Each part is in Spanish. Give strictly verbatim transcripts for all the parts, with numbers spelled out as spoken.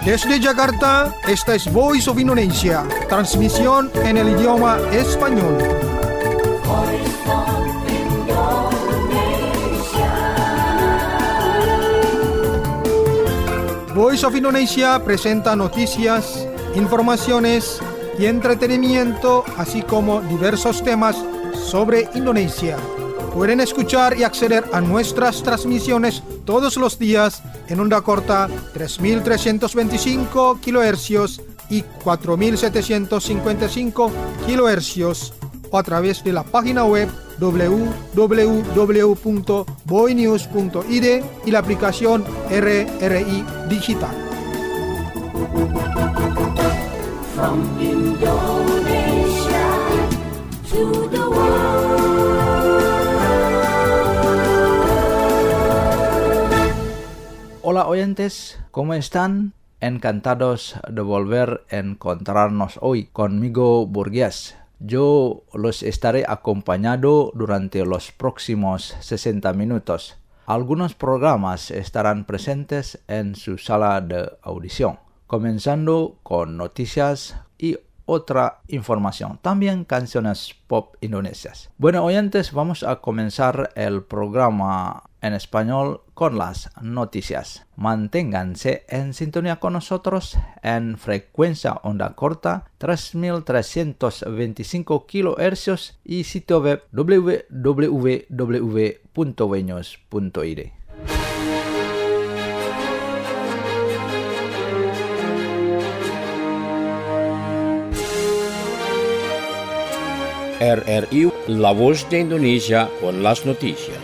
Desde Jakarta, esta es Voice of Indonesia, transmisión en el idioma español. Voice of Indonesia. Voice of Indonesia presenta noticias, informaciones y entretenimiento, así como diversos temas sobre Indonesia. Pueden escuchar y acceder a nuestras transmisiones todos los días en onda corta tres mil trescientos veinticinco kilohercios y cuatro mil setecientos cincuenta y cinco kilohercios o a través de la página web doble u doble u doble u punto boinews punto i d y la aplicación R R I Digital. From Indonesia to the world. Hola oyentes, ¿cómo están? Encantados de volver a encontrarnos hoy conmigo Burgués. Yo los estaré acompañando durante los próximos sesenta minutos. Algunos programas estarán presentes en su sala de audición, comenzando con noticias y otra información, también canciones pop indonesias. Bueno, oyentes, vamos a comenzar el programa en español con las noticias. Manténganse en sintonía con nosotros en frecuencia onda corta tres mil trescientos veinticinco kilohercios y sitio web doble u doble u doble u punto boinews punto i d. R R I, la voz de Indonesia con las noticias.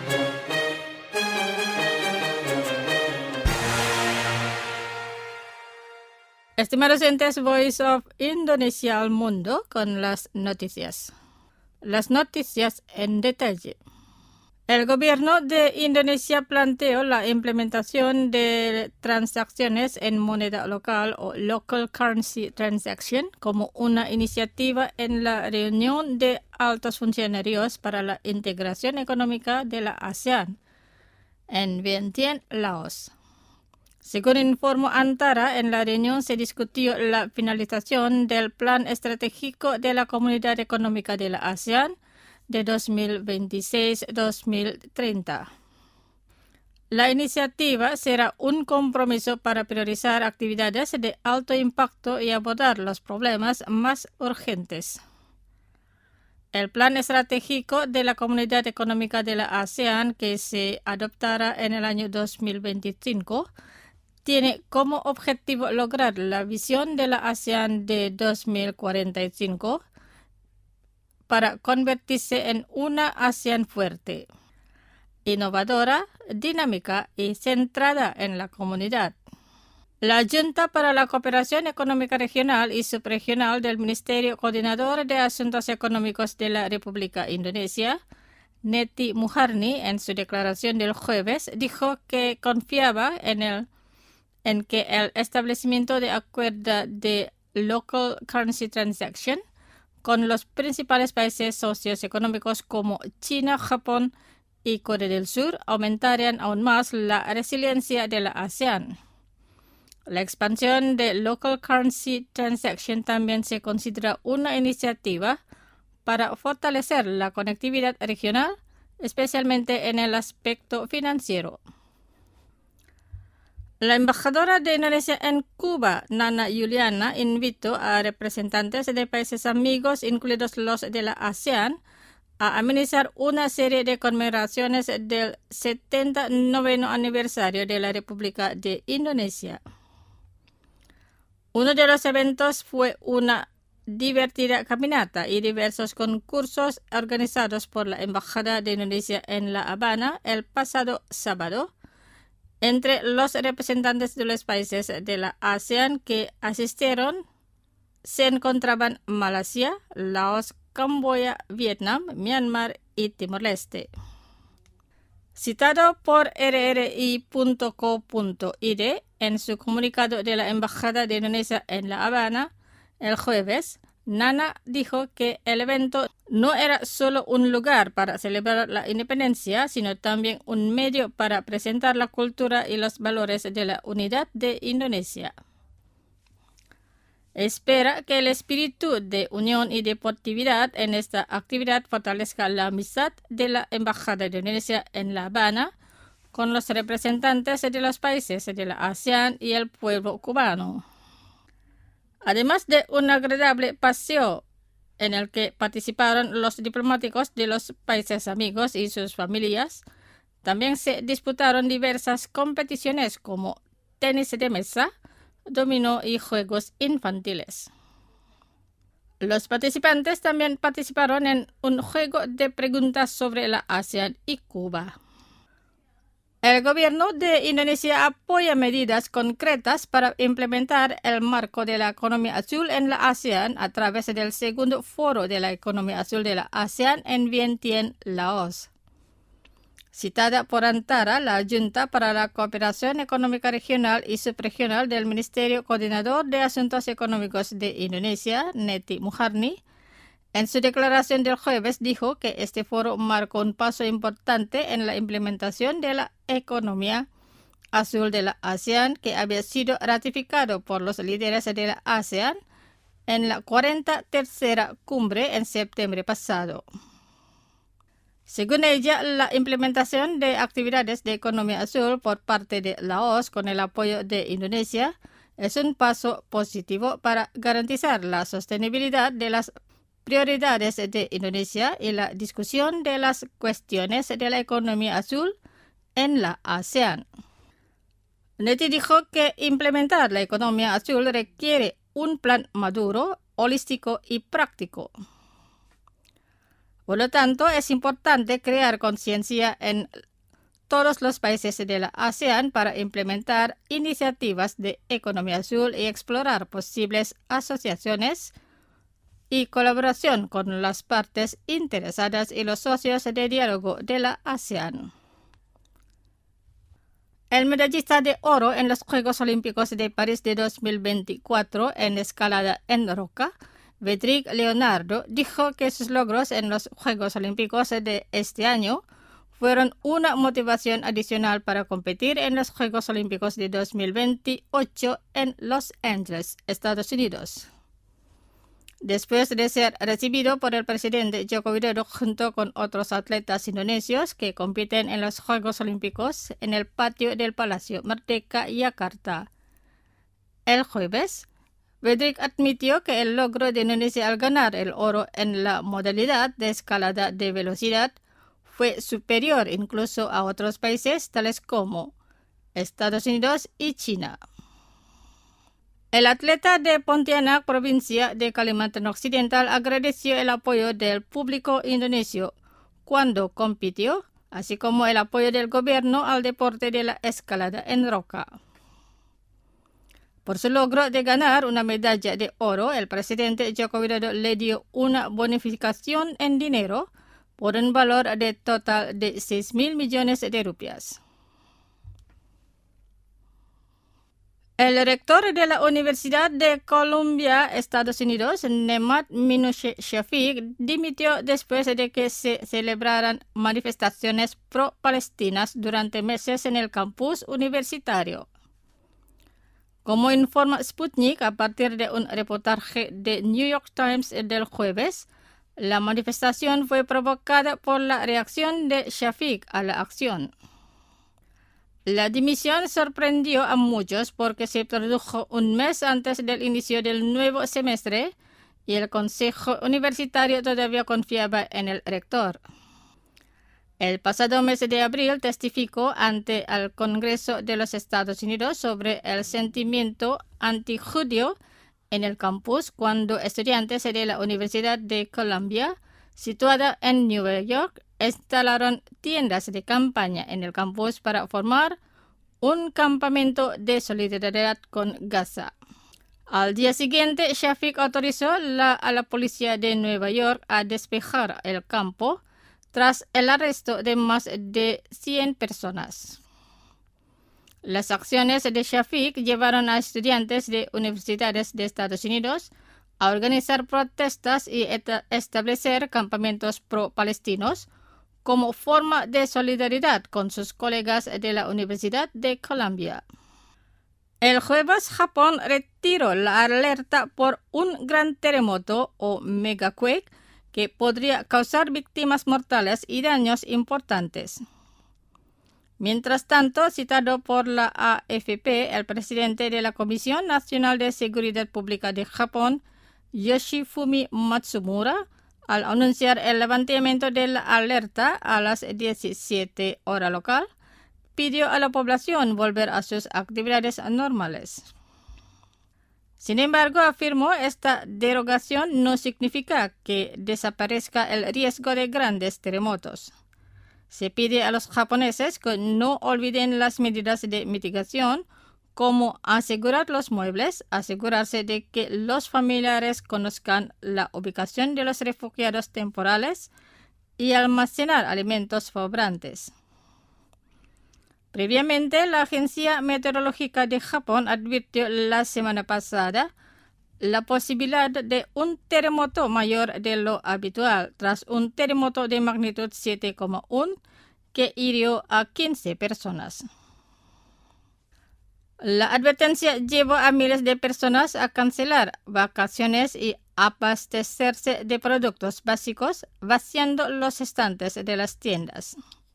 Estimados oyentes, Voice of Indonesia al mundo con las noticias. Las noticias en detalle. El gobierno de Indonesia planteó la implementación de transacciones en moneda local o Local Currency Transaction como una iniciativa en la reunión de altos funcionarios para la integración económica de la ASEAN en Vientiane, Laos. Según informó Antara, en la reunión se discutió la finalización del Plan Estratégico de la Comunidad Económica de la ASEAN de dos mil veintiséis a dos mil treinta. La iniciativa será un compromiso para priorizar actividades de alto impacto y abordar los problemas más urgentes. El Plan Estratégico de la Comunidad Económica de la ASEAN, que se adoptará en el año dos mil veinticinco, tiene como objetivo lograr la visión de la ASEAN de dos mil cuarenta y cinco para convertirse en una ASEAN fuerte, innovadora, dinámica y centrada en la comunidad. La Junta para la Cooperación Económica Regional y Subregional del Ministerio Coordinador de Asuntos Económicos de la República Indonesia, Neti Muharni, en su declaración del jueves, dijo que confiaba en, el, en que el establecimiento de acuerdo de Local Currency Transaction con los principales países socios económicos como China, Japón y Corea del Sur aumentarían aún más la resiliencia de la ASEAN. La expansión de Local Currency Transaction también se considera una iniciativa para fortalecer la conectividad regional, especialmente en el aspecto financiero. La embajadora de Indonesia en Cuba, Nana Yuliana, invitó a representantes de países amigos, incluidos los de la ASEAN, a amenizar una serie de conmemoraciones del setenta y nueve aniversario de la República de Indonesia. Uno de los eventos fue una divertida caminata y diversos concursos organizados por la Embajada de Indonesia en La Habana el pasado sábado. Entre los representantes de los países de la ASEAN que asistieron se encontraban Malasia, Laos, Camboya, Vietnam, Myanmar y Timor-Leste. Citado por R R I punto co punto i d en su comunicado de la Embajada de Indonesia en La Habana el jueves, Nana dijo que el evento no era solo un lugar para celebrar la independencia, sino también un medio para presentar la cultura y los valores de la unidad de Indonesia. Espera que el espíritu de unión y deportividad en esta actividad fortalezca la amistad de la Embajada de Indonesia en La Habana con los representantes de los países de la ASEAN y el pueblo cubano. Además de un agradable paseo en el que participaron los diplomáticos de los países amigos y sus familias, también se disputaron diversas competiciones como tenis de mesa, dominó y juegos infantiles. Los participantes también participaron en un juego de preguntas sobre la ASEAN y Cuba. El gobierno de Indonesia apoya medidas concretas para implementar el marco de la economía azul en la ASEAN a través del segundo foro de la economía azul de la ASEAN en Vientiane, Laos. Citada por Antara, la Junta para la Cooperación Económica Regional y Subregional del Ministerio Coordinador de Asuntos Económicos de Indonesia, Neti Muharni, en su declaración del jueves dijo que este foro marcó un paso importante en la implementación de la economía azul de la ASEAN que había sido ratificado por los líderes de la ASEAN en la cuarenta tercera cumbre en septiembre pasado. Según ella, la implementación de actividades de economía azul por parte de Laos con el apoyo de Indonesia es un paso positivo para garantizar la sostenibilidad de las prioridades de Indonesia y la discusión de las cuestiones de la economía azul en la ASEAN. Neti dijo que implementar la economía azul requiere un plan maduro, holístico y práctico. Por lo tanto, es importante crear conciencia en todos los países de la ASEAN para implementar iniciativas de economía azul y explorar posibles asociaciones y colaboración con las partes interesadas y los socios de diálogo de la ASEAN. El medallista de oro en los Juegos Olímpicos de París de dos mil veinticuatro en escalada en roca, Vedrick Leonardo, dijo que sus logros en los Juegos Olímpicos de este año fueron una motivación adicional para competir en los Juegos Olímpicos de dos mil veintiocho en Los Ángeles, Estados Unidos. Después de ser recibido por el presidente Joko Widodo junto con otros atletas indonesios que compiten en los Juegos Olímpicos en el patio del Palacio Merdeka, Yakarta. El jueves, Vedrick admitió que el logro de Indonesia al ganar el oro en la modalidad de escalada de velocidad fue superior incluso a otros países tales como Estados Unidos y China. El atleta de Pontianak, provincia de Kalimantan Occidental, agradeció el apoyo del público indonesio cuando compitió, así como el apoyo del gobierno al deporte de la escalada en roca. Por su logro de ganar una medalla de oro, el presidente Joko Widodo le dio una bonificación en dinero por un valor de total de seis mil millones de rupias. El rector de la Universidad de Columbia, Estados Unidos, Nemat Minu-Shafik, dimitió después de que se celebraran manifestaciones pro-palestinas durante meses en el campus universitario. Como informa Sputnik a partir de un reportaje de New York Times del jueves, la manifestación fue provocada por la reacción de Shafik a la acción. La dimisión sorprendió a muchos porque se produjo un mes antes del inicio del nuevo semestre y el Consejo Universitario todavía confiaba en el rector. El pasado mes de abril testificó ante el Congreso de los Estados Unidos sobre el sentimiento antijudío en el campus cuando estudiantes de la Universidad de Columbia, situada en Nueva York, instalaron tiendas de campaña en el campus para formar un campamento de solidaridad con Gaza. Al día siguiente, Shafik autorizó la, a la policía de Nueva York a despejar el campo tras el arresto de más de cien personas. Las acciones de Shafik llevaron a estudiantes de universidades de Estados Unidos a organizar protestas y establecer campamentos pro-palestinos como forma de solidaridad con sus colegas de la Universidad de Columbia. El jueves, Japón retiró la alerta por un gran terremoto o megaquake que podría causar víctimas mortales y daños importantes. Mientras tanto, citado por la A F P, el presidente de la Comisión Nacional de Seguridad Pública de Japón, Yoshifumi Matsumura, al anunciar el levantamiento de la alerta a las diecisiete horas local, pidió a la población volver a sus actividades normales. Sin embargo, afirmó, esta derogación no significa que desaparezca el riesgo de grandes terremotos. Se pide a los japoneses que no olviden las medidas de mitigación, como asegurar los muebles, asegurarse de que los familiares conozcan la ubicación de los refugiados temporales y almacenar alimentos sobrantes. Previamente, la Agencia Meteorológica de Japón advirtió la semana pasada la posibilidad de un terremoto mayor de lo habitual tras un terremoto de magnitud siete coma uno que hirió a quince personas. La advertencia llevó a miles de personas a cancelar vacaciones y abastecerse de productos básicos, vaciando los estantes de las tiendas.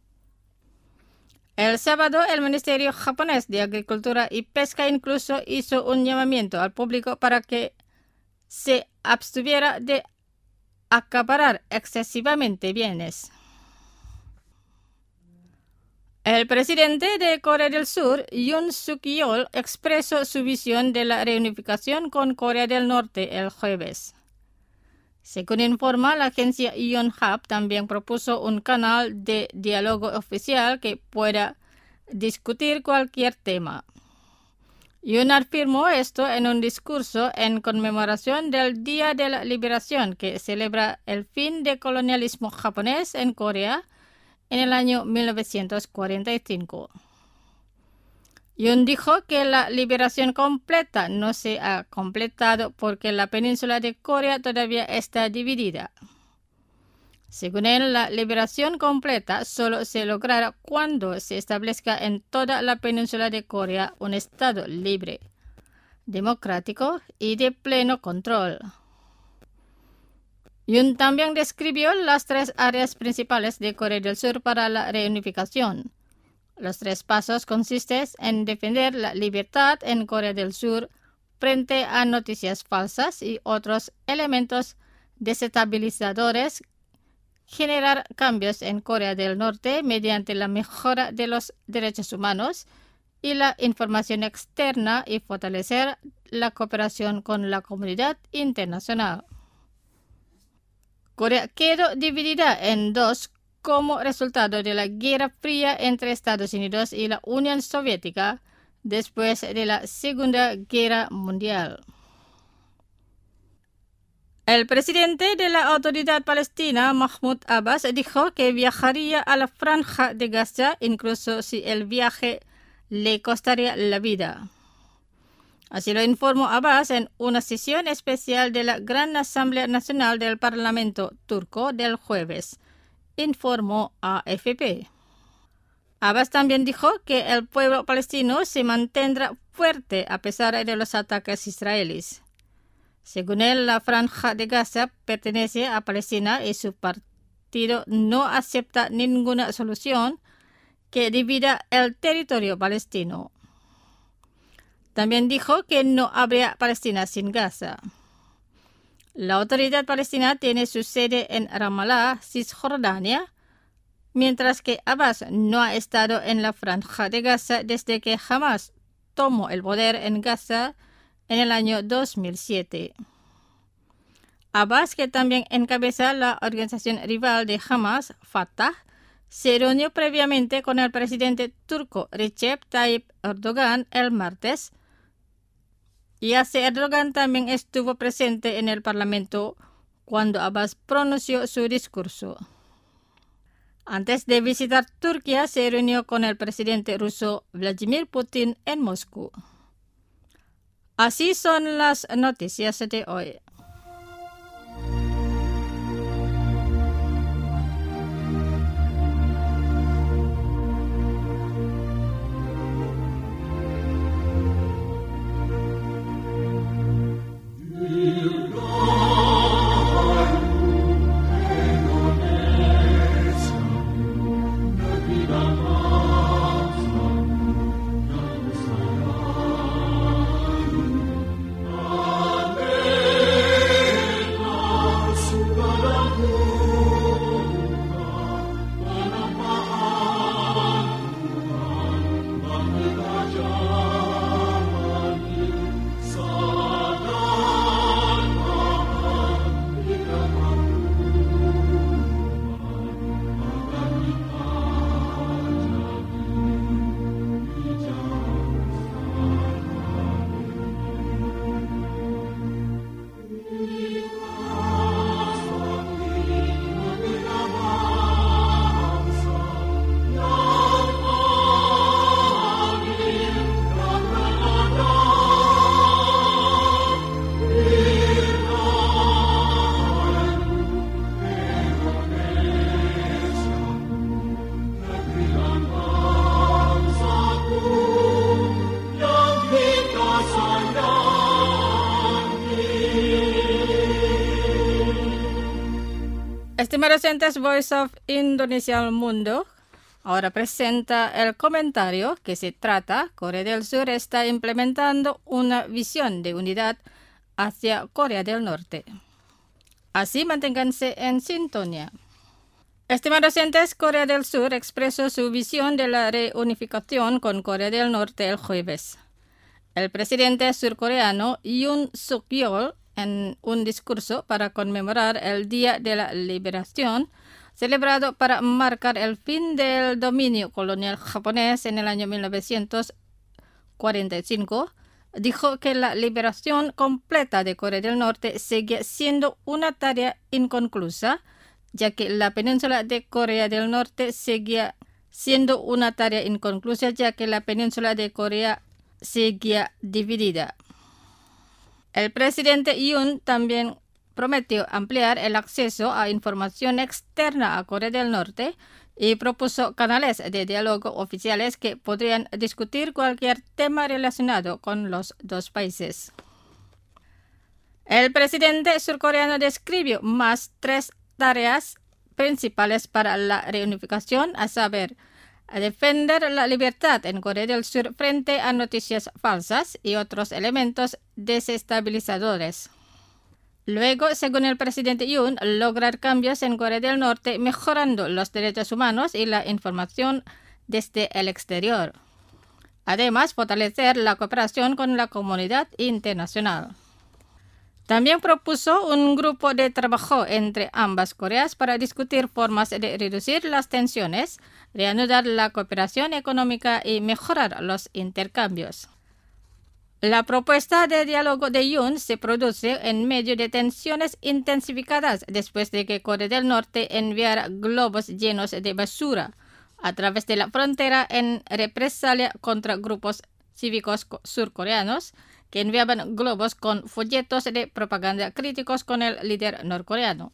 El sábado, el Ministerio Japonés de Agricultura y Pesca incluso hizo un llamamiento al público para que se abstuviera de acaparar excesivamente bienes. El presidente de Corea del Sur, Yoon Suk-yeol, expresó su visión de la reunificación con Corea del Norte el jueves. Según informa la agencia Yonhap, también propuso un canal de diálogo oficial que pueda discutir cualquier tema. Yoon afirmó esto en un discurso en conmemoración del Día de la Liberación, que celebra el fin del colonialismo japonés en Corea en el año mil novecientos cuarenta y cinco. Yoon dijo que la liberación completa no se ha completado porque la península de Corea todavía está dividida. Según él, la liberación completa solo se logrará cuando se establezca en toda la península de Corea un Estado libre, democrático y de pleno control. Yoon también describió las tres áreas principales de Corea del Sur para la reunificación. Los tres pasos consisten en defender la libertad en Corea del Sur frente a noticias falsas y otros elementos desestabilizadores, generar cambios en Corea del Norte mediante la mejora de los derechos humanos y la información externa y fortalecer la cooperación con la comunidad internacional. Corea quedó dividida en dos como resultado de la Guerra Fría entre Estados Unidos y la Unión Soviética después de la Segunda Guerra Mundial. El presidente de la Autoridad Palestina, Mahmoud Abbas, dijo que viajaría a la Franja de Gaza incluso si el viaje le costaría la vida. Así lo informó Abbas en una sesión especial de la Gran Asamblea Nacional del Parlamento turco del jueves, informó A F P. Abbas también dijo que el pueblo palestino se mantendrá fuerte a pesar de los ataques israelíes. Según él, la Franja de Gaza pertenece a Palestina y su partido no acepta ninguna solución que divida el territorio palestino. También dijo que no habría Palestina sin Gaza. La Autoridad Palestina tiene su sede en Ramallah, Cisjordania, mientras que Abbas no ha estado en la Franja de Gaza desde que Hamas tomó el poder en Gaza en el año dos mil siete. Abbas, que también encabeza la organización rival de Hamas, Fatah, se reunió previamente con el presidente turco Recep Tayyip Erdogan el martes, y así Erdogan también estuvo presente en el Parlamento cuando Abbas pronunció su discurso. Antes de visitar Turquía, se reunió con el presidente ruso Vladimir Putin en Moscú. Así son las noticias de hoy. Estimados oyentes, Voice of Indonesia al Mundo ahora presenta el comentario que se trata: Corea del Sur está implementando una visión de unidad hacia Corea del Norte. Así manténganse en sintonía. Estimados oyentes, Corea del Sur expresó su visión de la reunificación con Corea del Norte el jueves. El presidente surcoreano Yoon Suk-yeol, en un discurso para conmemorar el Día de la Liberación, celebrado para marcar el fin del dominio colonial japonés en el año mil novecientos cuarenta y cinco, dijo que la liberación completa de Corea del Norte seguía siendo una tarea inconclusa, ya que la península de Corea del Norte seguía siendo una tarea inconclusa, ya que la península de Corea seguía dividida. El presidente Yoon también prometió ampliar el acceso a información externa a Corea del Norte y propuso canales de diálogo oficiales que podrían discutir cualquier tema relacionado con los dos países. El presidente surcoreano describió más tres tareas principales para la reunificación, a saber, a defender la libertad en Corea del Sur frente a noticias falsas y otros elementos desestabilizadores. Luego, según el presidente Yoon, lograr cambios en Corea del Norte mejorando los derechos humanos y la información desde el exterior. Además, fortalecer la cooperación con la comunidad internacional. También propuso un grupo de trabajo entre ambas Coreas para discutir formas de reducir las tensiones, reanudar la cooperación económica y mejorar los intercambios. La propuesta de diálogo de Yoon se produce en medio de tensiones intensificadas después de que Corea del Norte enviara globos llenos de basura a través de la frontera en represalia contra grupos cívicos surcoreanos que enviaban globos con folletos de propaganda críticos con el líder norcoreano.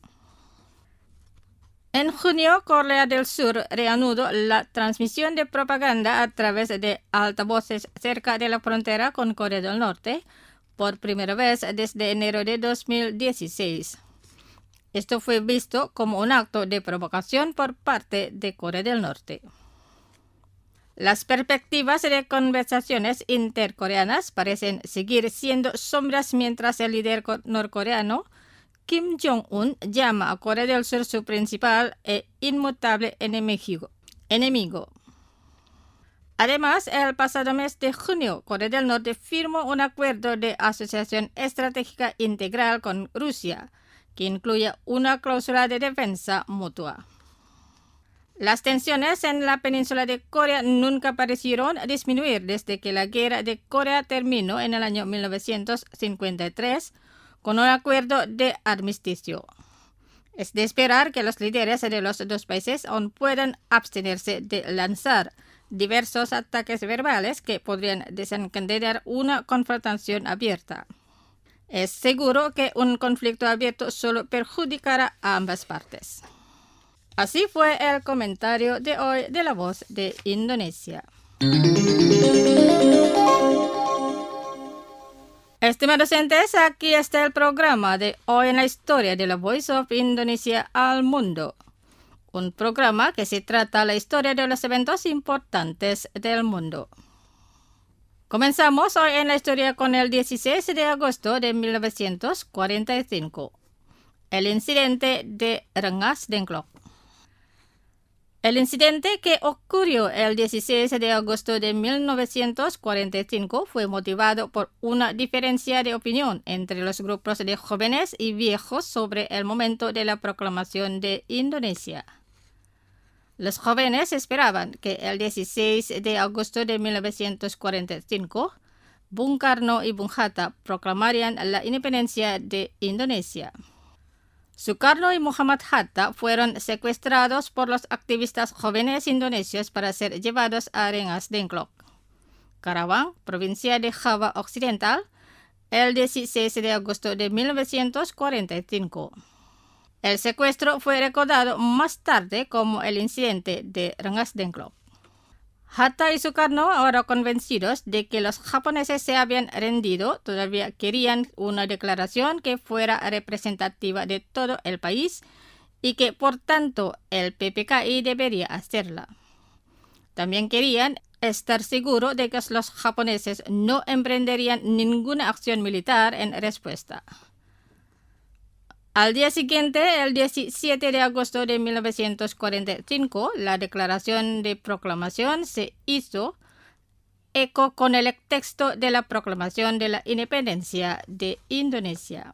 En junio, Corea del Sur reanudó la transmisión de propaganda a través de altavoces cerca de la frontera con Corea del Norte, por primera vez desde enero de dos mil dieciséis. Esto fue visto como un acto de provocación por parte de Corea del Norte. Las perspectivas de conversaciones intercoreanas parecen seguir siendo sombras mientras el líder norcoreano Kim Jong-un llama a Corea del Sur su principal e inmutable enemigo. enemigo. Además, el pasado mes de junio, Corea del Norte firmó un acuerdo de asociación estratégica integral con Rusia, que incluye una cláusula de defensa mutua. Las tensiones en la península de Corea nunca parecieron disminuir desde que la guerra de Corea terminó en el año mil novecientos cincuenta y tres con un acuerdo de armisticio. Es de esperar que los líderes de los dos países aún puedan abstenerse de lanzar diversos ataques verbales que podrían desencadenar una confrontación abierta. Es seguro que un conflicto abierto solo perjudicará a ambas partes. Así fue el comentario de hoy de La Voz de Indonesia. Estimados oyentes, aquí está el programa de hoy en la historia de la Voice of Indonesia al Mundo. Un programa que se trata la historia de los eventos importantes del mundo. Comenzamos hoy en la historia con el dieciséis de agosto de mil novecientos cuarenta y cinco. el incidente de Rengas Dengklok. El incidente que ocurrió el dieciséis de agosto de mil novecientos cuarenta y cinco fue motivado por una diferencia de opinión entre los grupos de jóvenes y viejos sobre el momento de la proclamación de Indonesia. Los jóvenes esperaban que el dieciséis de agosto de mil novecientos cuarenta y cinco, Bung Karno y Bung Hatta proclamarían la independencia de Indonesia. Sukarno y Muhammad Hatta fueron secuestrados por los activistas jóvenes indonesios para ser llevados a Rengas Dengklok, Karawang, provincia de Java Occidental, el dieciséis de agosto de mil novecientos cuarenta y cinco. El secuestro fue recordado más tarde como el incidente de Rengas Dengklok. Hatta y Sukarno, ahora convencidos de que los japoneses se habían rendido, todavía querían una declaración que fuera representativa de todo el país y que, por tanto, el P P K I debería hacerla. También querían estar seguros de que los japoneses no emprenderían ninguna acción militar en respuesta. Al día siguiente, el diecisiete de agosto de mil novecientos cuarenta y cinco, la declaración de proclamación se hizo eco con el texto de la proclamación de la independencia de Indonesia.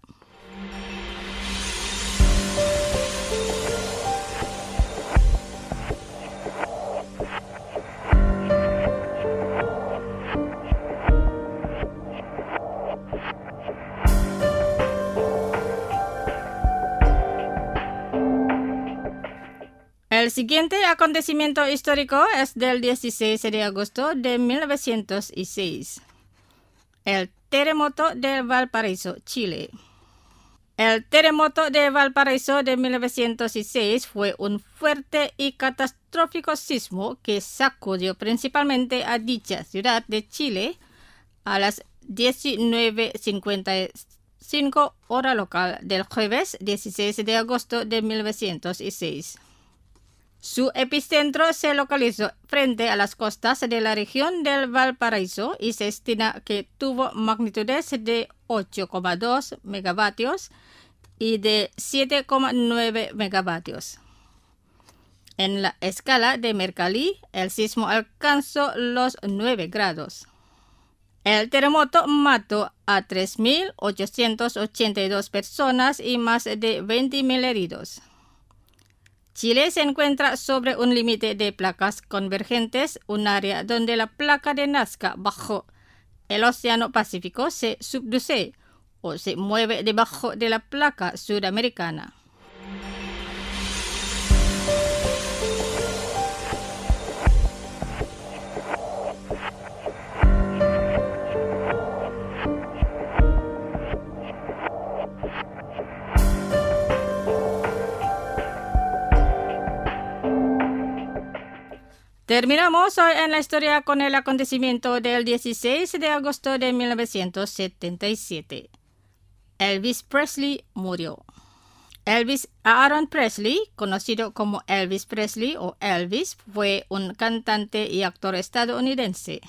El siguiente acontecimiento histórico es del dieciséis de agosto de mil novecientos seis. El terremoto de Valparaíso, Chile. El terremoto de Valparaíso de mil novecientos seis fue un fuerte y catastrófico sismo que sacudió principalmente a dicha ciudad de Chile a las diecinueve cincuenta y cinco hora local del jueves dieciséis de agosto de mil novecientos seis. Su epicentro se localizó frente a las costas de la región del Valparaíso y se estima que tuvo magnitudes de ocho coma dos megavatios y de siete coma nueve megavatios. En la escala de Mercalli, el sismo alcanzó los nueve grados. El terremoto mató a tres mil ochocientas ochenta y dos personas y más de veinte mil heridos. Chile se encuentra sobre un límite de placas convergentes, un área donde la placa de Nazca bajo el Océano Pacífico se subduce o se mueve debajo de la placa sudamericana. Terminamos hoy en la historia con el acontecimiento del dieciséis de agosto de mil novecientos setenta y siete. Elvis Presley murió. Elvis Aaron Presley, conocido como Elvis Presley o Elvis, fue un cantante y actor estadounidense.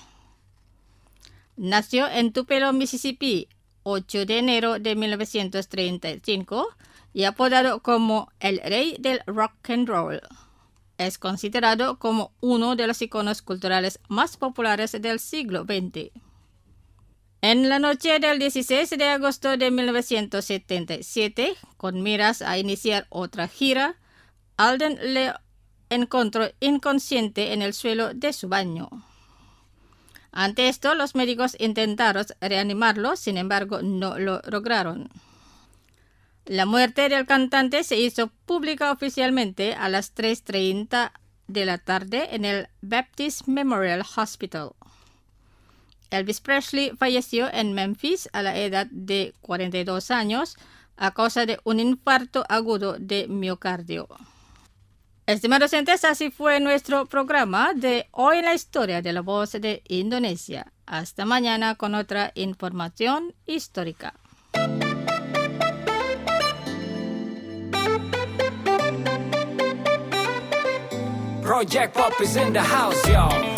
Nació en Tupelo, Mississippi, ocho de enero de mil novecientos treinta y cinco y apodado como el rey del rock and roll. Es considerado como uno de los iconos culturales más populares del siglo veinte. En la noche del dieciséis de agosto de mil novecientos setenta y siete, con miras a iniciar otra gira, Alden le encontró inconsciente en el suelo de su baño. Ante esto, los médicos intentaron reanimarlo, sin embargo, no lo lograron. La muerte del cantante se hizo pública oficialmente a las tres treinta de la tarde en el Baptist Memorial Hospital. Elvis Presley falleció en Memphis a la edad de cuarenta y dos años a causa de un infarto agudo de miocardio. Estimados oyentes, así fue nuestro programa de Hoy en la Historia de la Voz de Indonesia. Hasta mañana con otra información histórica. Project Pop is in the house, y'all.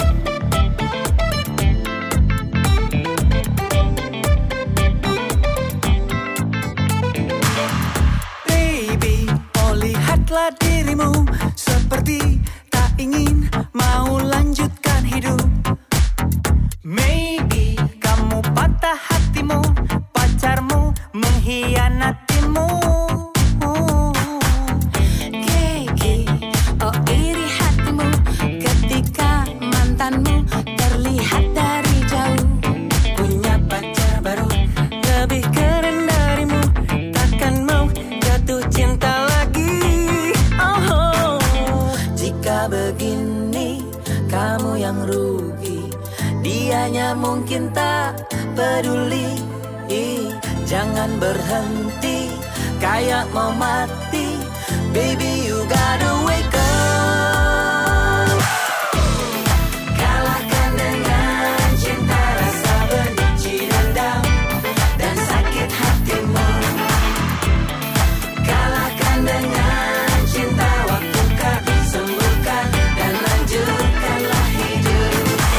Lihatlah dirimu seperti tak ingin mau lanjutkan hidup. Maybe kamu patah hatimu, pacarmu mengkhianatimu. Gigi, oh iri hatimu ketika mantanmu terlihat dari jauh. Punya pacar baru lebih keren darimu, takkan mau jatuh cinta lagi. Oh, jika begini kamu yang rugi, dianya mungkin tak peduli. Jangan berhenti kayak mau mati, baby you gotta wake up. Kalahkan dengan cinta, rasa benci, dendam, dan sakit hatimu. Kalahkan dengan cinta, waktu kau sembuhkan dan lanjutkanlah hidup.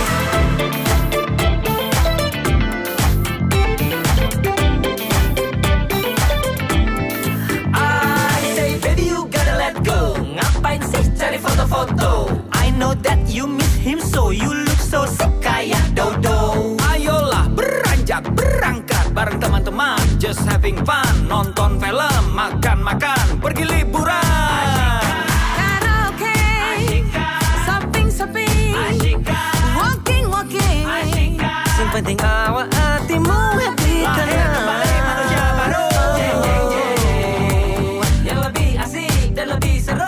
Foto-foto, I know that you miss him, so you look so sick kayak dodo. Ayolah beranjak berangkat bareng teman-teman, just having fun, nonton film, makan-makan, pergi liburan. Karaoke, shopping-shopping, walking-walking. Yang penting awak hatimu happy. Lahir kembali manusia baru, jeng jeng jeng, yang lebih asik dan lebih seru.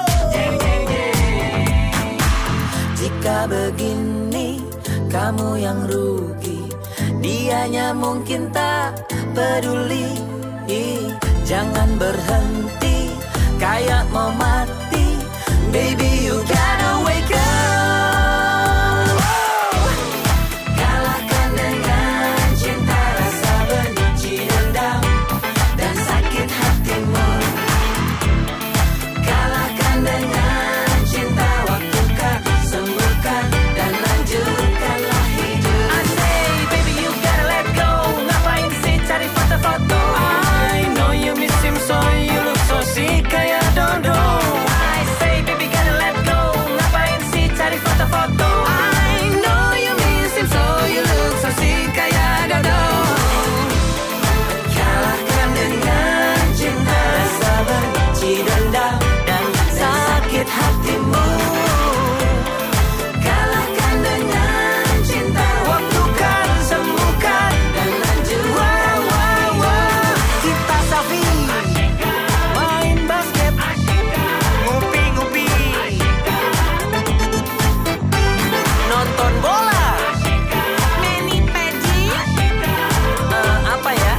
Jika begini kamu yang rugi, dianya mungkin tak peduli. Jangan berhenti kayak mau mati, baby you gotta wake up. Kalahkan dengan cinta, rasa benci, dendam, dan sakit hatimu. Kalahkan dengan cinta, waktu kau sembuhkan dan lanjutkanlah hidup. I say, baby you gotta let go. Ngapain sih cari foto-foto? I know you miss him, so you look so sick kayak dodo. I say, baby gotta let go. Ngapain sih cari foto-foto? I know you miss him, so you look so sick kayak dodo. Kalahkan dengan cinta, rasa benci, dendam, dan sakit hatimu. Kalahkan dengan cinta, waktu kan sembuhkan dan lanjut. Wow, wow, wow. Kita selfie, main basket, ngupi-ngupi, nonton bola, mani pedi, Eh, apa ya?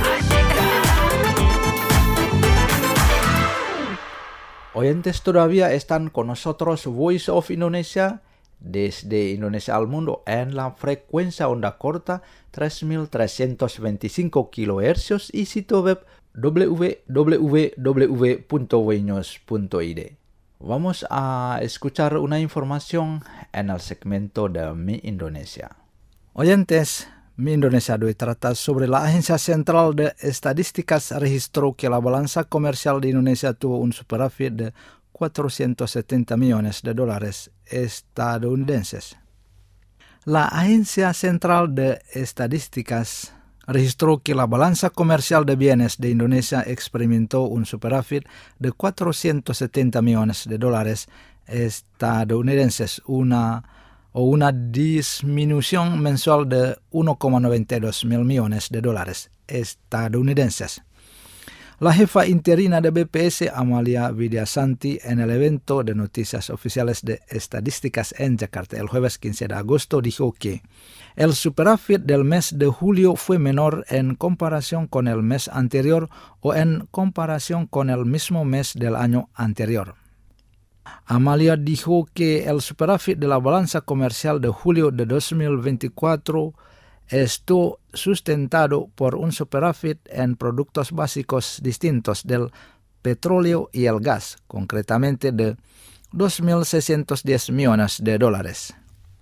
Oyentes todavía están con nosotros Voice of Indonesia desde Indonesia al mundo en la frecuencia onda corta tres mil trescientos veinticinco kilohercios y sitio web w w w punto voinews punto i d. Vamos a escuchar una información en el segmento de Mi Indonesia. Oyentes, Mi Indonesia hoy trata sobre la Agencia Central de Estadísticas registró que la balanza comercial de Indonesia tuvo un superávit de cuatrocientos setenta millones de dólares estadounidenses. La Agencia Central de Estadísticas registró que la balanza comercial de bienes de Indonesia experimentó un superávit de cuatrocientos setenta millones de dólares estadounidenses, una o una disminución mensual de uno coma noventa y dos mil millones de dólares estadounidenses. La jefa interina de B P S, Amalia Widiasanti, en el evento de noticias oficiales de estadísticas en Jakarta el jueves quince de agosto, dijo que el superávit del mes de julio fue menor en comparación con el mes anterior o en comparación con el mismo mes del año anterior. Amalia dijo que el superávit de la balanza comercial de julio de dos mil veinticuatro estuvo sustentado por un superávit en productos básicos distintos del petróleo y el gas, concretamente de dos mil seiscientos diez millones de dólares.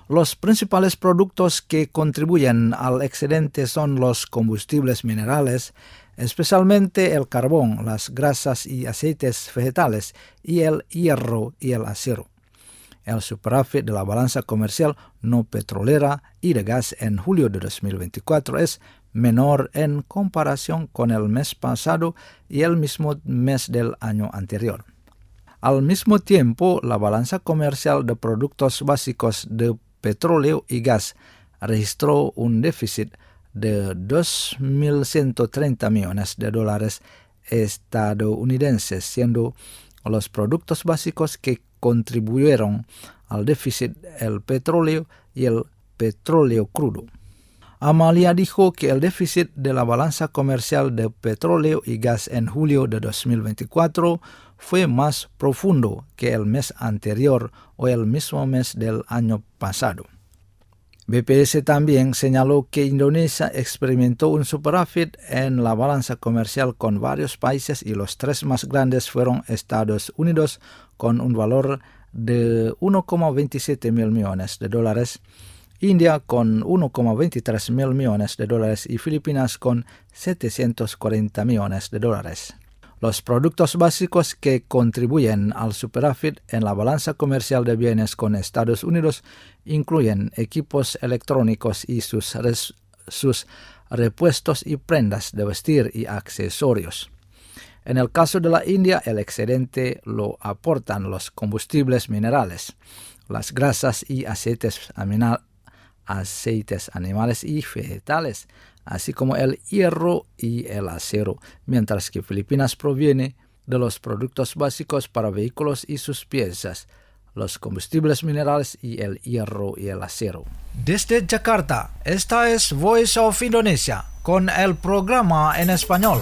Los principales productos que contribuyen al excedente son los combustibles minerales, especialmente el carbón, las grasas y aceites vegetales, y el hierro y el acero. El superávit de la balanza comercial no petrolera y de gas en julio de dos mil veinticuatro es menor en comparación con el mes pasado y el mismo mes del año anterior. Al mismo tiempo, la balanza comercial de productos básicos de petróleo y gas registró un déficit de dos mil ciento treinta millones de dólares estadounidenses, siendo los productos básicos que contribuyeron al déficit el petróleo y el petróleo crudo. Amalia dijo que el déficit de la balanza comercial de petróleo y gas en julio de dos mil veinticuatro fue más profundo que el mes anterior o el mismo mes del año pasado. B P S también señaló que Indonesia experimentó un superávit en la balanza comercial con varios países y los tres más grandes fueron Estados Unidos con un valor de uno coma veintisiete mil millones de dólares, India con uno coma veintitrés mil millones de dólares y Filipinas con setecientos cuarenta millones de dólares. Los productos básicos que contribuyen al superávit en la balanza comercial de bienes con Estados Unidos incluyen equipos electrónicos y sus, res, sus repuestos y prendas de vestir y accesorios. En el caso de la India, el excedente lo aportan los combustibles minerales, las grasas y aceites, amina, aceites animales y vegetales, así como el hierro y el acero, mientras que Filipinas proviene de los productos básicos para vehículos y sus piezas, los combustibles minerales y el hierro y el acero. Desde Jakarta, esta es Voice of Indonesia, con el programa en español.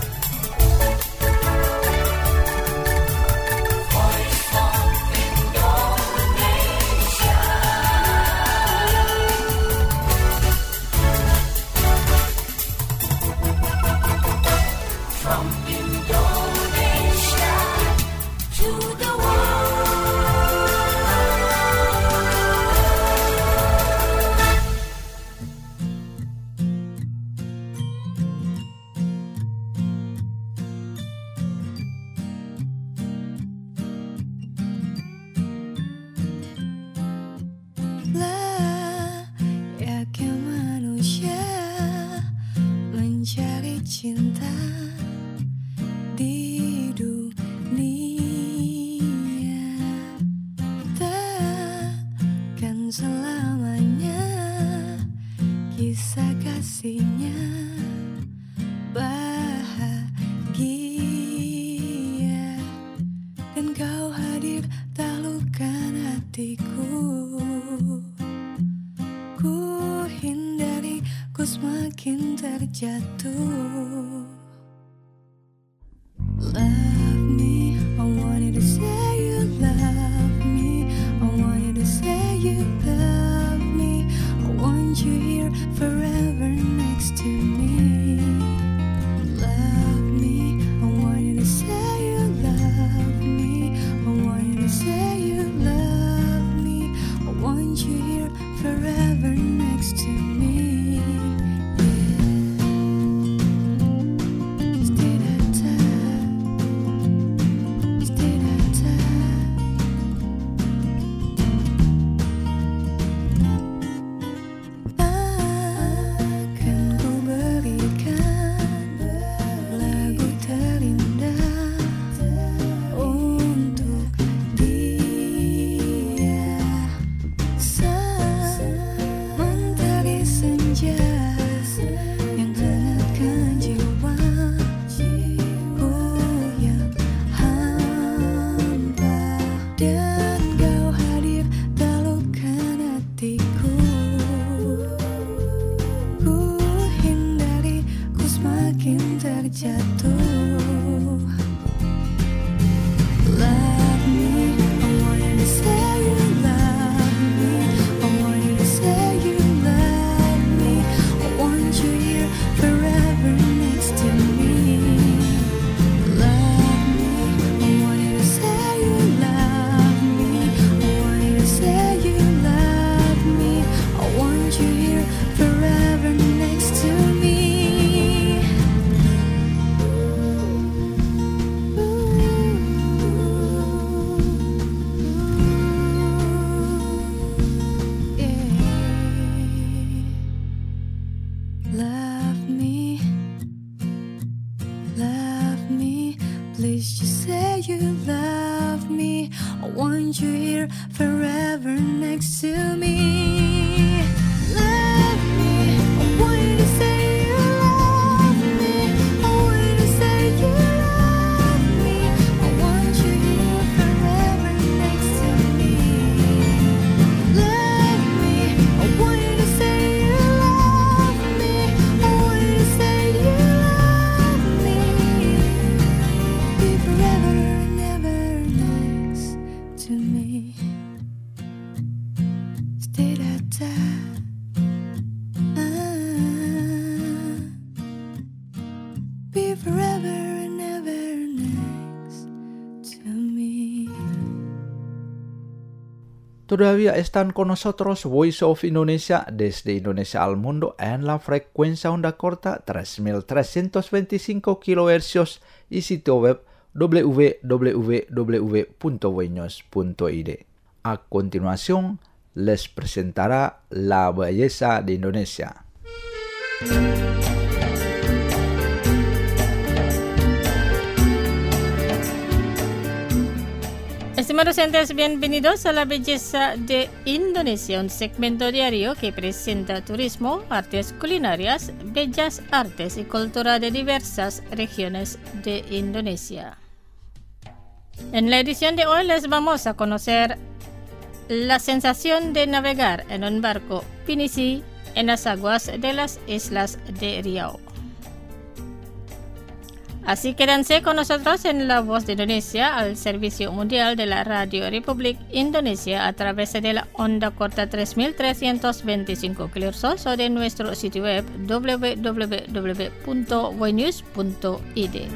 Cinta di dunia takkan selamanya kisah kasihnya bahagia dan kau hadir taklukkan hatiku. Ku hindari ku semakin terjatuh. Love me, I want you to say you love me. I want you to say you love me. I want you here forever next to me. Love me, I want you to say you love me. I want you to say you love me. I want you here forever next to me. Stay that time. want you here forever next to me. Let me, I want you to say you love me. I want you to say you love me. I want you here forever next to me. Let me, I want you to say you love me. I want you to say you love me. Be forever and ever next to me. Stay that time. Be forever and ever next to me. Todavía están con nosotros Voice of Indonesia desde Indonesia al mundo en la frecuencia onda corta tres mil trescientos veinticinco kilohercios y sitio web w w w punto voinews punto i d. A continuación, les presentará la belleza de Indonesia. Estimados oyentes, bienvenidos a La Belleza de Indonesia, un segmento diario que presenta turismo, artes culinarias, bellas artes y cultura de diversas regiones de Indonesia. En la edición de hoy les vamos a conocer la sensación de navegar en un barco Pinisi en las aguas de las islas de Riau. Así quédense con nosotros en La Voz de Indonesia al servicio mundial de la Radio Republik Indonesia a través de la onda corta tres mil trescientos veinticinco kilohercios o de nuestro sitio web w w w punto voinews punto i d.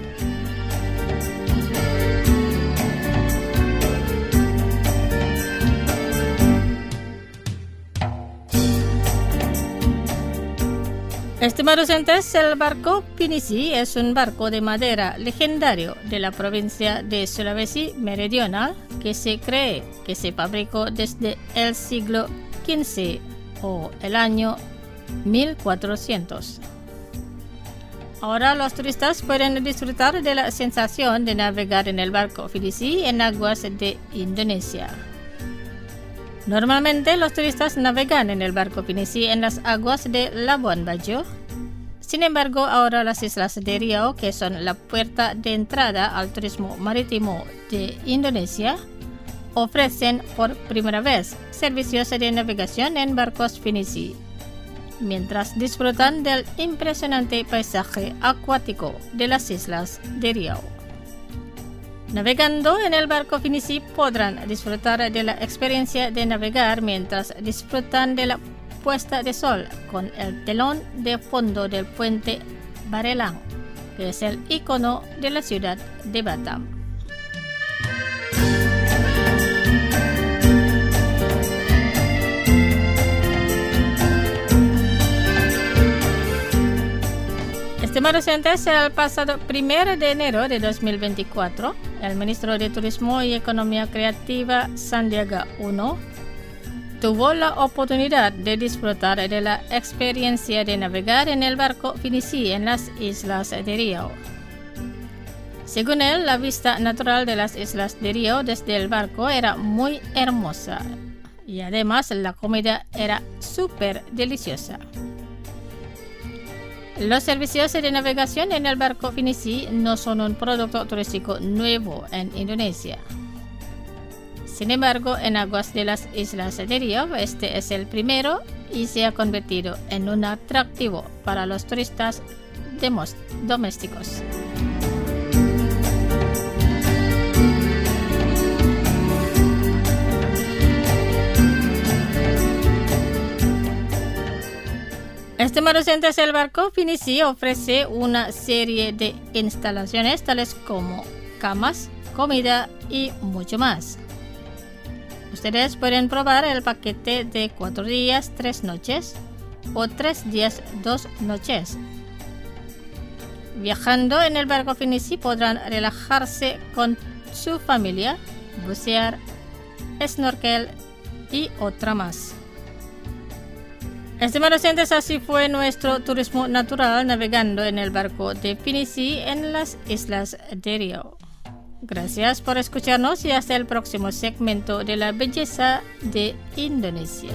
Estimados oyentes, el barco Pinisi es un barco de madera legendario de la provincia de Sulawesi Meridional que se cree que se fabricó desde el siglo quince o el año mil cuatrocientos. Ahora los turistas pueden disfrutar de la sensación de navegar en el barco Pinisi en aguas de Indonesia. Normalmente los turistas navegan en el barco Pinisi en las aguas de Labuan Bajo. Sin embargo, ahora las islas de Riau, que son la puerta de entrada al turismo marítimo de Indonesia, ofrecen por primera vez servicios de navegación en barcos Pinisi, mientras disfrutan del impresionante paisaje acuático de las islas de Riau. Navegando en el barco Pinisi podrán disfrutar de la experiencia de navegar mientras disfrutan de la puesta de sol con el telón de fondo del puente Barelang, que es el icono de la ciudad de Batam. Estimados oyentes, el pasado primero de enero de dos mil veinticuatro, el ministro de Turismo y Economía Creativa, Sandiaga Uno, tuvo la oportunidad de disfrutar de la experiencia de navegar en el barco Pinisi en las islas de Riau. Según él, la vista natural de las islas de Riau desde el barco era muy hermosa y además la comida era súper deliciosa. Los servicios de navegación en el barco Pinisi no son un producto turístico nuevo en Indonesia. Sin embargo, en aguas de las islas de Riau, este es el primero y se ha convertido en un atractivo para los turistas demos- domésticos. Estimados oyentes, el barco Pinisi ofrece una serie de instalaciones tales como camas, comida y mucho más. Ustedes pueden probar el paquete de cuatro días, tres noches o tres días, dos noches. Viajando en el barco Pinisi podrán relajarse con su familia, bucear, snorkel y otra más. Estimados oyentes, así fue nuestro turismo natural navegando en el barco de Pinisi en las islas de Riau. Gracias por escucharnos y hasta el próximo segmento de la belleza de Indonesia.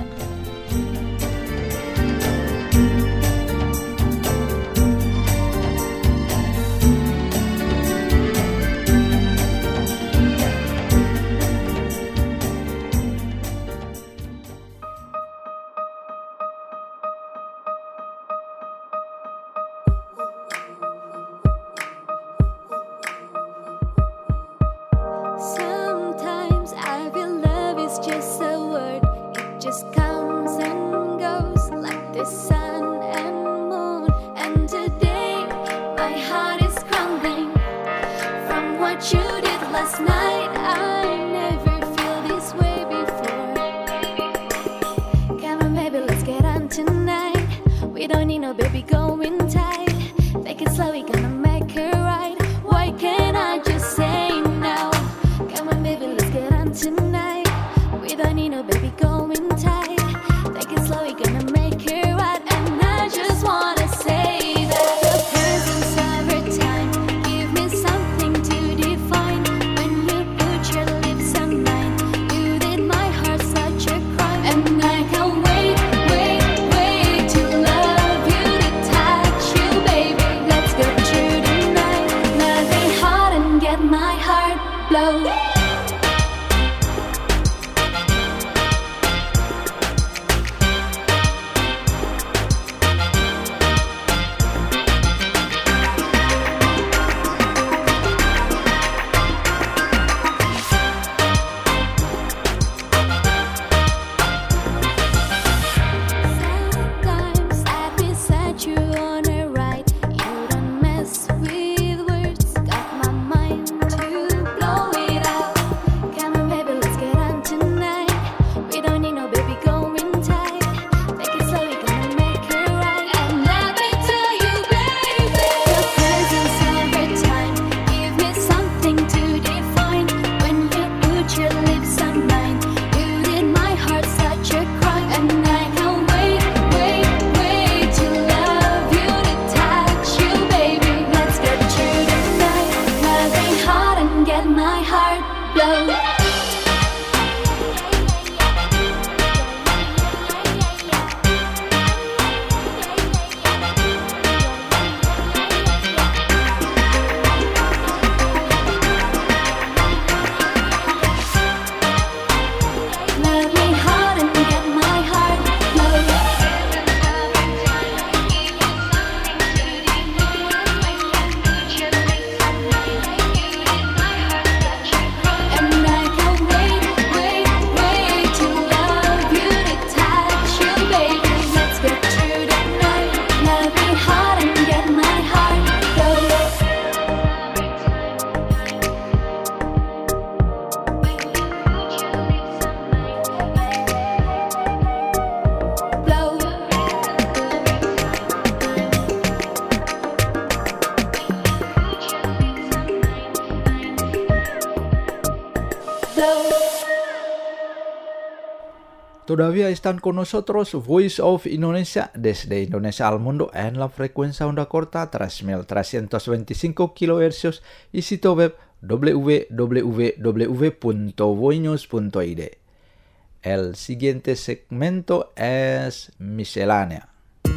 Sometimes I feel love is just a word. It just comes and goes like the sun and moon. And today my heart is crumbling from what you did last night. I never feel this way before. Come on, baby, let's get on tonight. We don't need no baby going tight. Take it slow, we gonna make it right. Why can't I just say no? Come on, baby, let's get on tonight. We don't need no baby going tight. Take it slow, we gonna make it right. And I just wanna say that the presence of your time give me something to define. When you put your lips on mine, you did my heart such a crime. And I can't wait, wait, wait to love you, to touch you, baby. Let's go through the night, love me hard and get my heart blow. Sometimes I beside you on a ride. You don't mess with words. Got my mind to blow it out. Come on, baby, let's get on tonight. We don't need no baby going tight. Take it slow, we gonna make it right. And let me tell you, baby, the presence of your time give me something to define. When you put your lips on mine, you did my heart such a crime. And I can't wait, wait, wait to love you, to touch you, baby. Let's get through the night, love me hard and get my heart blow. Love me hard and get my heart blow. And I can't wait, wait, wait to love you, to touch you, baby. Let's get through the night, love me hard and get my heart blow. Blow. Blow. Todavía están con nosotros Voice of Indonesia desde Indonesia al mundo en la frecuencia onda corta tres mil trescientos veinticinco kilohercios y sitio web w w w punto voinews punto i d. El siguiente segmento es miscelánea.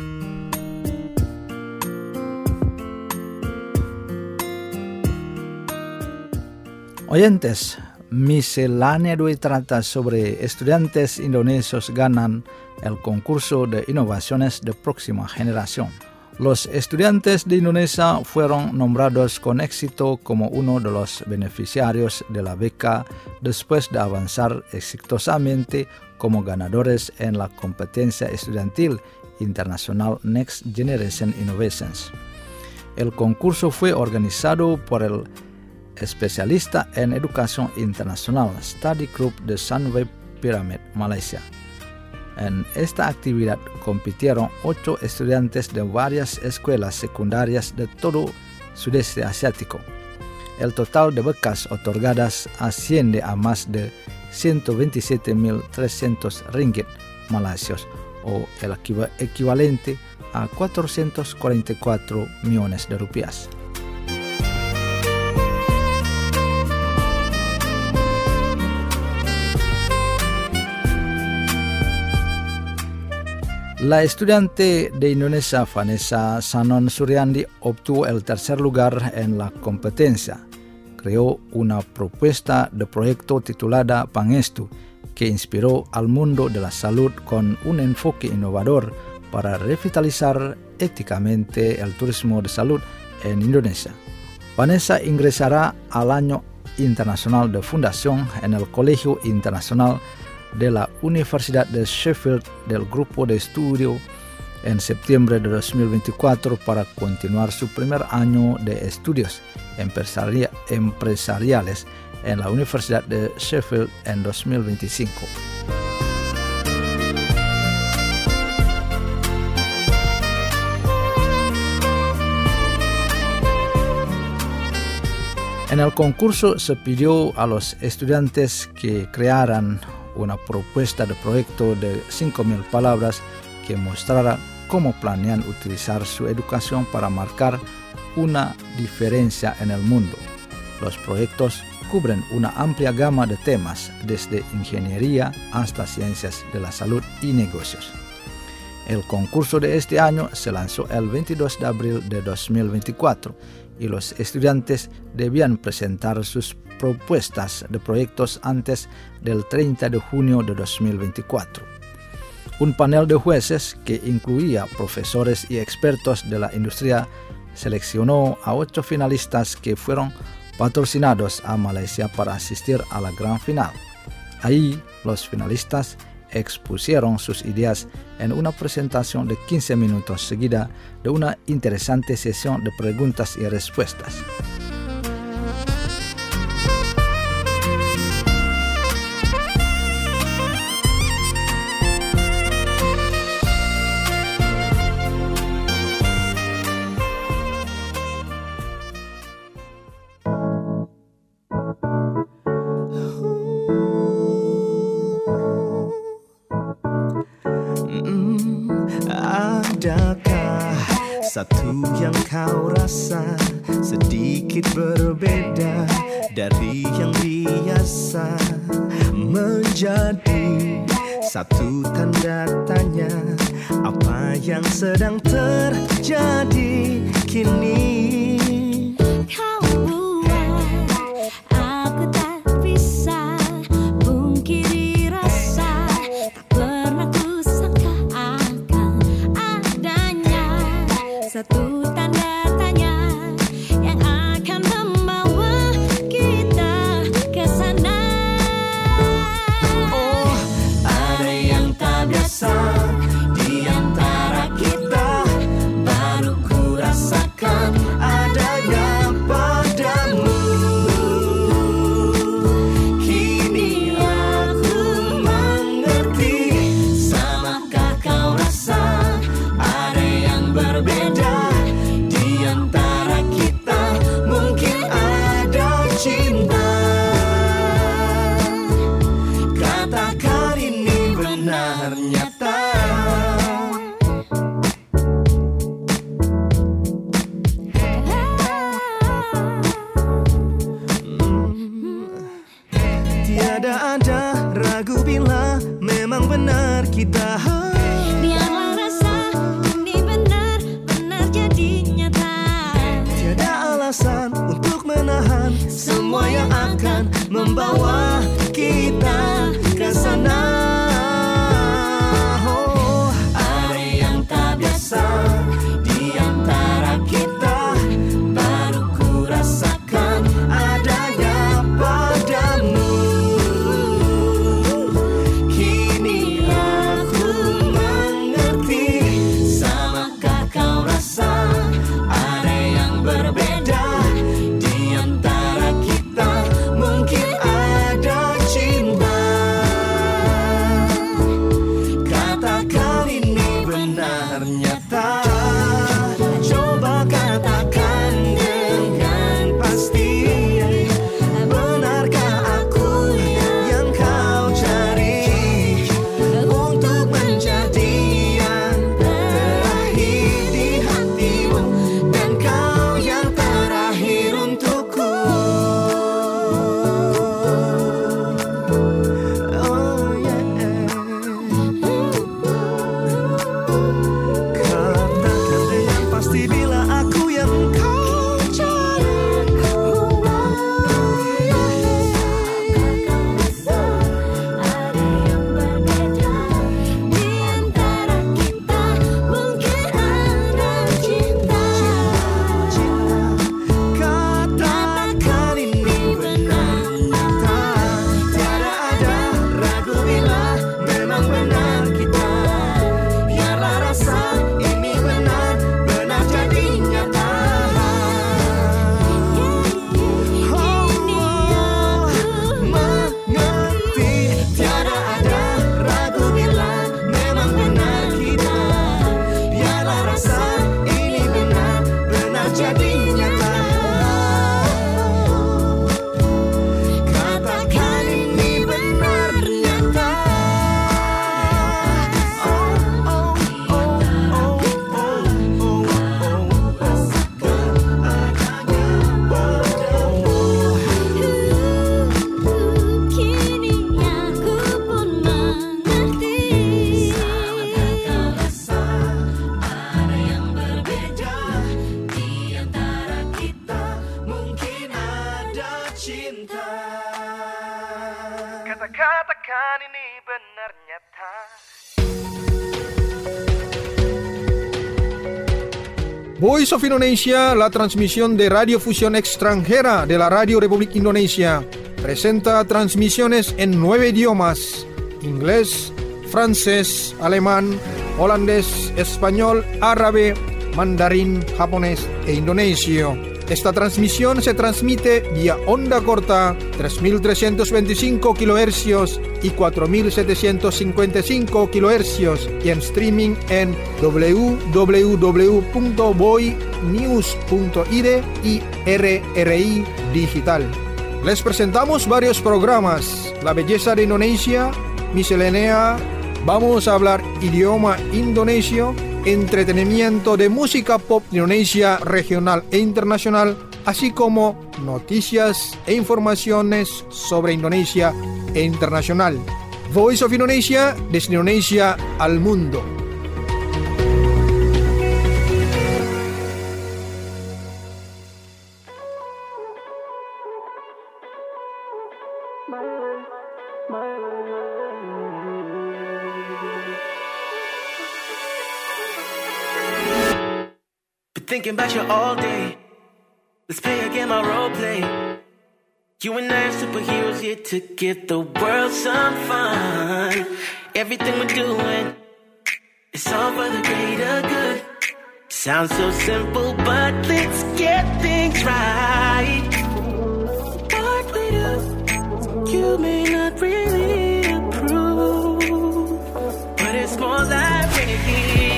Oyentes, miscelánea de hoy trata sobre estudiantes indonesios ganan el concurso de innovaciones de próxima generación. Los estudiantes de Indonesia fueron nombrados con éxito como uno de los beneficiarios de la beca después de avanzar exitosamente como ganadores en la competencia estudiantil internacional Next Generation Innovations. El concurso fue organizado por el especialista en educación internacional Study Group de Sunway Pyramid, Malaysia. En esta actividad compitieron ocho estudiantes de varias escuelas secundarias de todo sudeste asiático. El total de becas otorgadas asciende a más de ciento veintisiete mil trescientos ringgit malaysios o el equiv- equivalente a cuatrocientos cuarenta y cuatro millones de rupias. La estudiante de Indonesia Vanessa Sanon Suryandi obtuvo el tercer lugar en la competencia. Creó una propuesta de proyecto titulada Pangestu, que inspiró al mundo de la salud con un enfoque innovador para revitalizar éticamente el turismo de salud en Indonesia. Vanessa ingresará al Año Internacional de Fundación en el Colegio Internacional de la Universidad de Sheffield del Grupo de Estudio en septiembre de dos mil veinticuatro para continuar su primer año de estudios empresari- empresariales en la Universidad de Sheffield en dos mil veinticinco. En el concurso se pidió a los estudiantes que crearan una propuesta de proyecto de cinco mil palabras que mostrara cómo planean utilizar su educación para marcar una diferencia en el mundo. Los proyectos cubren una amplia gama de temas, desde ingeniería hasta ciencias de la salud y negocios. El concurso de este año se lanzó el veintidós de abril de dos mil veinticuatro y los estudiantes debían presentar sus propuestas de proyectos antes del treinta de junio de dos mil veinticuatro. Un panel de jueces que incluía profesores y expertos de la industria seleccionó a ocho finalistas que fueron patrocinados a Malaysia para asistir a la gran final. Ahí los finalistas expusieron sus ideas en una presentación de quince minutos seguida de una interesante sesión de preguntas y respuestas. Adakah satu yang kau rasa sedikit berbeda dari yang biasa, menjadi satu tanda tanya apa yang sedang terjadi kini? Kau buat aku tak bisa pungkiri rasa tak pernah kusangka akan adanya satu tanda tanya yang akan membawa kita ke sana. Oh, ada yang tak biasa di antara kita, baru ku rasakan adanya padamu. Kini aku mengerti, samakah kau rasa ada yang berbeda di antara kita? Mungkin ada cinta. Katakan ini benar nyata. Tiada ada ragu bila memang benar kita. Biarlah rasa ini benar-benar jadi nyata. Tiada alasan untuk menahan semua yang akan membawa kita ke sana. Oh, ada yang tak biasa di antara kita, baru ku rasakan adanya padamu. Kini aku mengerti, samakah kau rasa ada yang berbeda di antara kita? Mungkin ada katakan ini benar nyata. Voice of Indonesia, la transmisión de radiofusión extranjera de la Radio Republik Indonesia, presenta transmisiones en nueve idiomas: inglés, francés, alemán, holandés, español, árabe, mandarín, japonés e indonesio. Esta transmisión se transmite vía onda corta tres mil trescientos veinticinco kilohercios y cuatro mil setecientos cincuenta y cinco kilohercios y en streaming en w w w punto voy news punto i d y R R I Digital. Les presentamos varios programas: La belleza de Indonesia, Miscelánea, vamos a hablar idioma indonesio, entretenimiento de música pop Indonesia regional e internacional, así como noticias e informaciones sobre Indonesia e internacional. Voice of Indonesia, desde Indonesia al mundo. Thinking about you all day. Let's play a game of role play. You and I are superheroes here to give the world some fun. Everything we're doing is all for the greater good. Sounds so simple, but let's get things right. What we do, you may not really approve, but it's more like when you're here.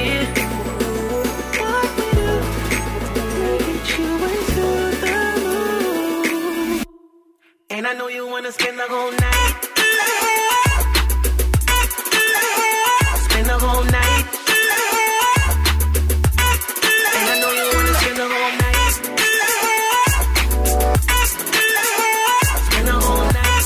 And I know you wanna spend the whole night. Spend the whole night. And I know you wanna spend the whole night. Spend the whole night.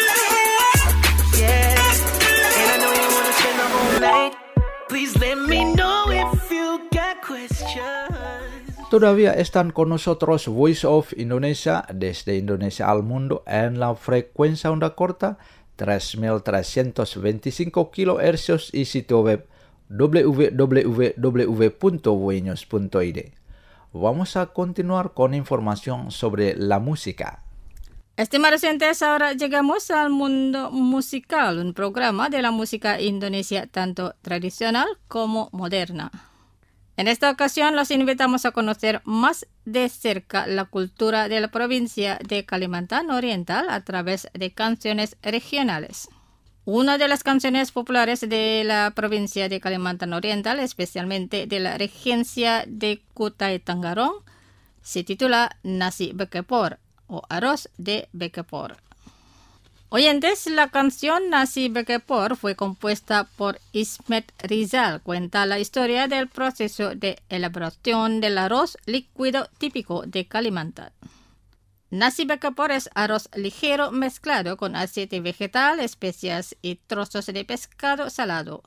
Yeah. And I know you wanna spend the whole night. Please let me know if you got questions. Todavía están con nosotros Voice of Indonesia desde Indonesia al mundo en la frecuencia onda corta tres mil trescientos veinticinco kilohercios y sitio web w w w punto voinews punto i d. Vamos a continuar con información sobre la música. Estimados oyentes, ahora llegamos al mundo musical, un programa de la música indonesia tanto tradicional como moderna. En esta ocasión los invitamos a conocer más de cerca la cultura de la provincia de Kalimantan Oriental a través de canciones regionales. Una de las canciones populares de la provincia de Kalimantan Oriental, especialmente de la regencia de Kutai Tenggarong, se titula Nasi Bekepor o Arroz de Bekepor. Oyentes, la canción Nasi Bekepor fue compuesta por Ismet Rizal. Cuenta la historia del proceso de elaboración del arroz líquido típico de Kalimantan. Nasi Bekepor es arroz ligero mezclado con aceite vegetal, especias y trozos de pescado salado.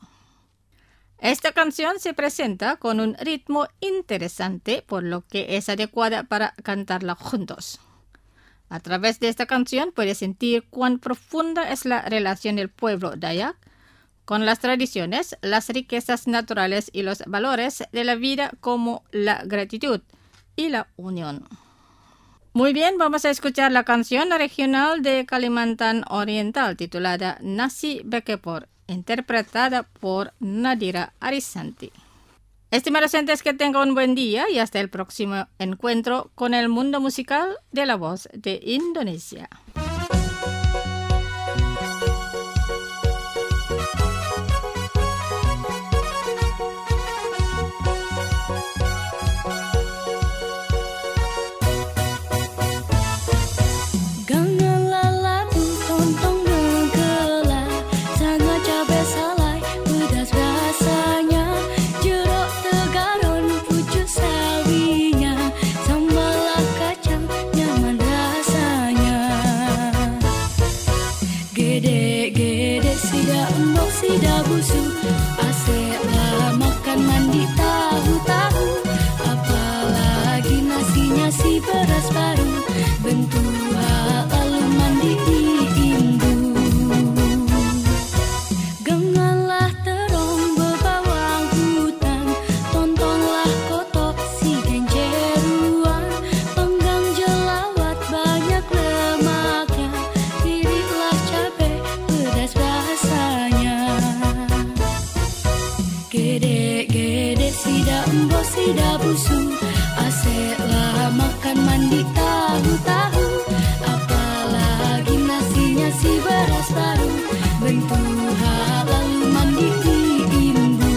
Esta canción se presenta con un ritmo interesante, por lo que es adecuada para cantarla juntos. A través de esta canción puedes sentir cuán profunda es la relación del pueblo Dayak con las tradiciones, las riquezas naturales y los valores de la vida como la gratitud y la unión. Muy bien, vamos a escuchar la canción regional de Kalimantan Oriental titulada Nasi Bekepor, interpretada por Nadira Arisanti. Estimados oyentes, que tengan un buen día y hasta el próximo encuentro con el mundo musical de la voz de Indonesia. Sawinya, sambal kacang nyaman rasanya. embos sida busu. Aseklah makan mandi tahu-tahu, apalagi nasinya si beras baru. Bentuk halal mandi diimbu.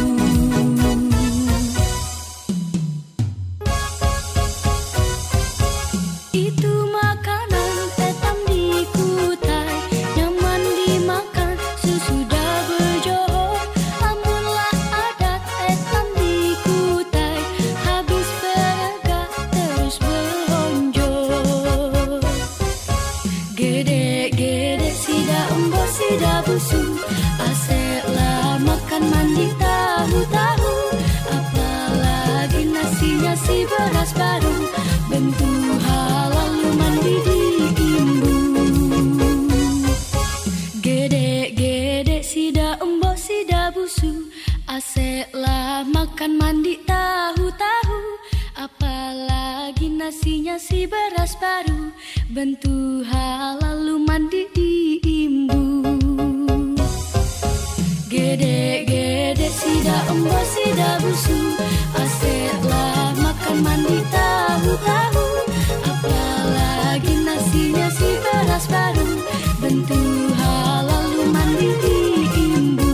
Itu makanan etam di Kutai, nyaman dimakan sesudah berjodoh. Amunlah adat etam di Kutai, habis beragak terus berhonjol. Gede-gede sida embos sida busu, aseklah makan mandi tahu-tahu, apalagi nasinya si beras baru. Bentuk halal mandi diimbu. Gede-gede sida embos sida busu, aseklah makan mandi tahu-tahu, apalagi nasinya si beras baru. Bentuk halal mandi diimbu. Gede-gede sida embos sida busu, aseklah makan mandi tahu-tahu, apalagi nasinya si beras baru. Bentuk halal mandi diimbu.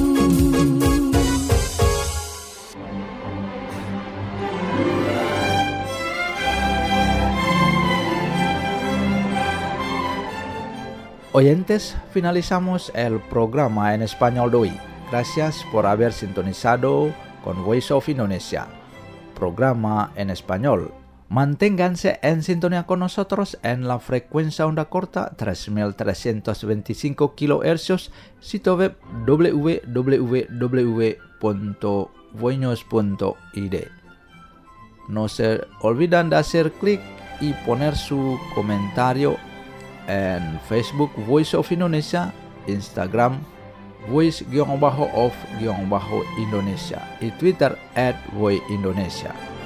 Oyentes, finalizamos el programa en español de hoy. Gracias por haber sintonizado con Voice of Indonesia, programa en español. Manténganse en sintonía con nosotros en la frecuencia onda corta tres mil trescientos veinticinco kilohercios, sitio web w w w punto voinos punto i d. No se olviden de hacer clic y poner su comentario en Facebook Voice of Indonesia, Instagram voice-of-indonesia y Twitter at voice indonesia.